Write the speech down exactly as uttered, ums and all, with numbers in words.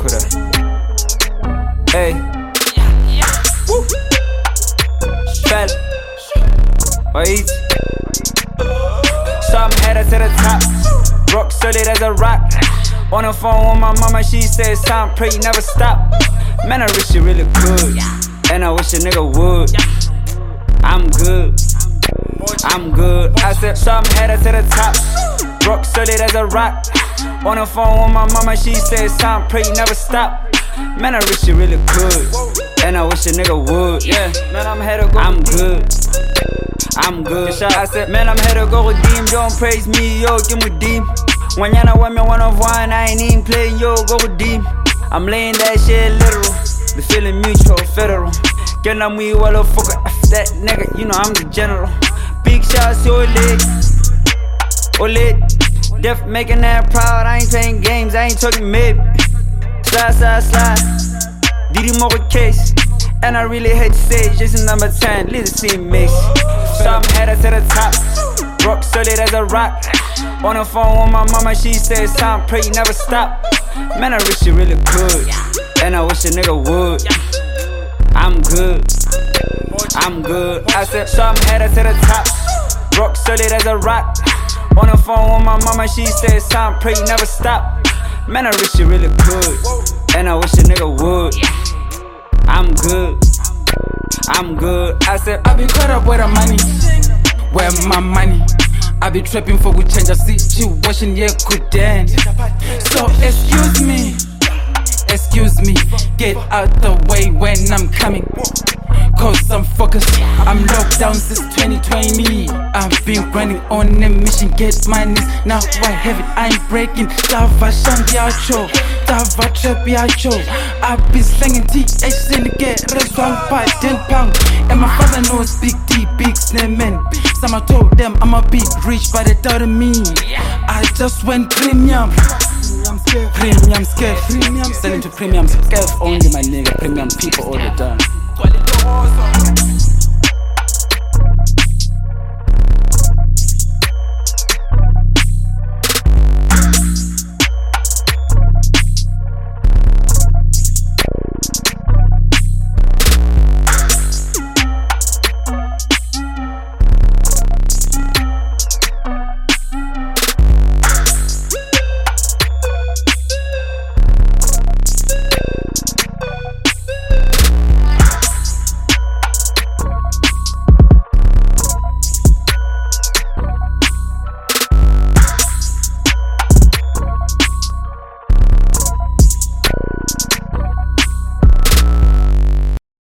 with her. Hey. Woo. Fell. Wait. So I'm headed to the top. Rock solid as a rock. On the phone with my mama, she said, "Son, pray you never stop." Man, I wish you really could, and I wish a nigga would. I'm good, I'm good. I said, so I'm headed to the top. Rock solid as a rock. On the phone with my mama, she said, "Son, pray you never stop." Man, I wish you really could, and I wish a nigga would. Yeah, man, I'm headed go. I'm good, I'm good. I said, man, I'm headed go redeem. Don't praise me, yo, give me redeem. When y'all know me one of one, I ain't even playing, yo, go redeem. I'm laying that shit literal, the feeling mutual, federal. Get on me, well, fucker, after that nigga, you know I'm the general. Big shots, yo, lit, oh lit. Def making that proud, I ain't playing games, I ain't talking mid. Slide, slide, slide, Didi more case. And I really hate to say it, just number ten, leave the same mix. So I'm headed to the top, rock solid as a rock. On the phone with my mama, she said, "Son, pray you never stop." Man, I wish you really could, and I wish a nigga would. I'm good, I'm good. I said, so I'm headed to the top. Rock solid as a rock. On the phone with my mama, she said, "Son, pray you never stop." Man, I wish you really could, and I wish a nigga would. I'm good, I'm good. I said, I be caught up with the money. Where my money? I be trapping for good change a situation, yeah, good dance. So excuse me, excuse me, get out the way when I'm coming. Cause I'm focused, I'm locked down since twenty twenty. I've been grinding on a mission, get my knees. Now I have it, I ain't breaking. Dava shangi acho, dava trap yacho. I be slanging T H C to get resolved by ten pounds. And my father knows big D, big snare man. Some I told them I'm a big rich, but they doubted me. I just went premium. Premium scale, selling to premium scale only, my nigga. Premium people all the time.